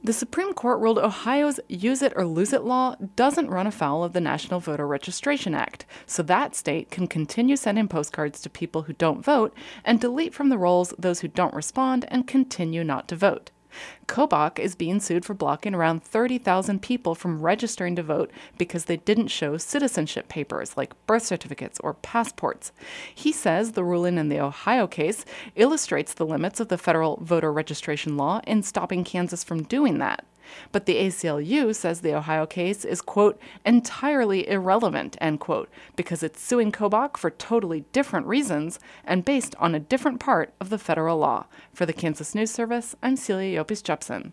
The Supreme Court ruled Ohio's Use It or Lose It law doesn't run afoul of the National Voter Registration Act, so that state can continue sending postcards to people who don't vote and delete from the rolls those who don't respond and continue not to vote. Kobach is being sued for blocking around 30,000 people from registering to vote because they didn't show citizenship papers like birth certificates or passports. He says the ruling in the Ohio case illustrates the limits of the federal voter registration law in stopping Kansas from doing that. But the ACLU says the Ohio case is, quote, entirely irrelevant, end quote, because it's suing Kobach for totally different reasons and based on a different part of the federal law. For the Kansas News Service, I'm Celia Yopis Jepson.